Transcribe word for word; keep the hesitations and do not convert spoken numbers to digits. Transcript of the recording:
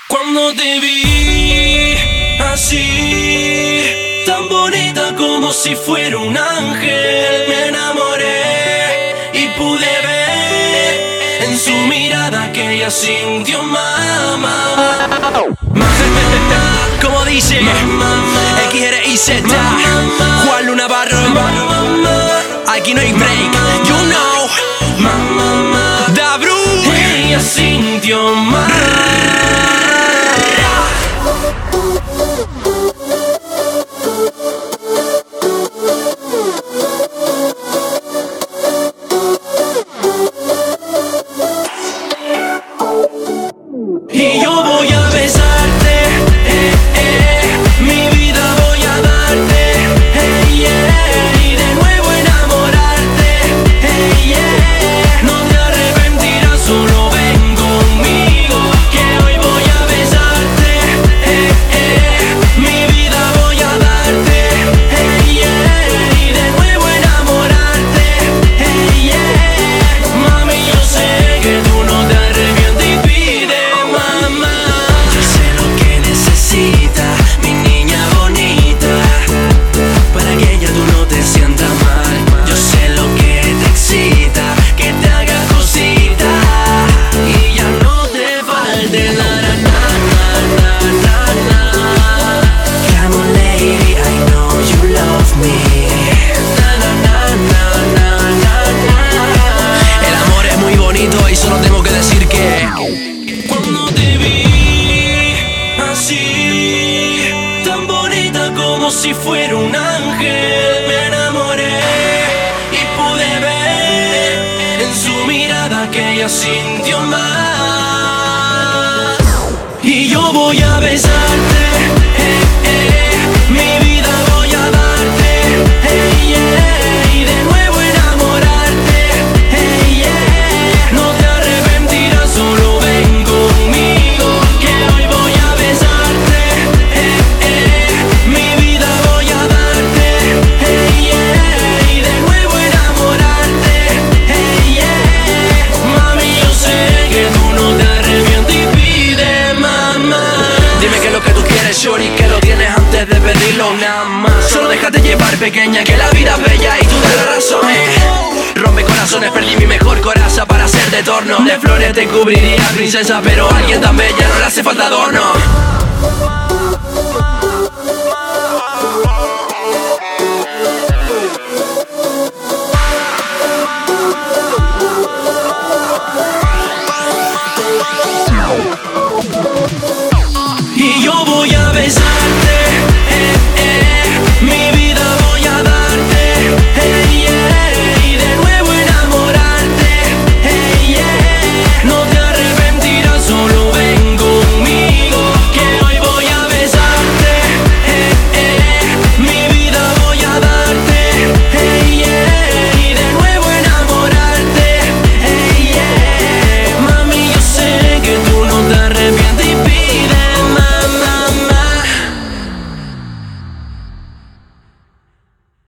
Cuando te vi así, tan bonita como si fuera un ángel, me enamoré y pude ver en su mirada que ella sintió mamá. Como dice X R I Z, Juan Luna Barro. Aquí no hay break, you know. Da Bru. Ella sintió mamá. Y yo voy a besarte, eh, eh, mi vida voy a darte, eh, yeah, y de nuevo enamorarte, eh, yeah. No te arrepentirás, solo ven conmigo, que hoy voy a besarte, eh, eh, mi vida voy a darte, eh, yeah, y de nuevo enamorarte, eh, yeah. Mami, yo sé que tú no te arrepientes y pides. Yo sé lo que necesita mi niña bonita, para que ella tú no te sientas mal. Yo sé lo que te excita, que te haga cosita y ya no te falte la na na na na na. Come on lady, I know you love me. Na na na na na na. El amor es muy bonito y solo tengo que decir que cuando te vi así, tan bonita como si fuera un ángel, me enamoré y pude ver en su mirada que ella sintió más. Y yo voy a besarte, eh, eh, mi vida voy a darte, eh, yeah, y de nuevo enamorarte, eh, yeah. No te arrepentirás, solo ven conmigo, que hoy voy a besarte, eh, eh, mi vida voy a darte, eh, yeah, y de nuevo enamorarte, eh, yeah. Mami, yo sé que tú no te arrepientes y pide mamá. dime qué es lo que tú quieres, shorty, que lo tienes antes de pedirlo nada más. Solo déjate llevar, pequeña, que la vida es bella y tú das la razón, eh. Rompe corazones, perdí mi mejor coraza para hacerte torno. De flores te cubriría, princesa, pero a alguien tan bella no le hace falta adorno.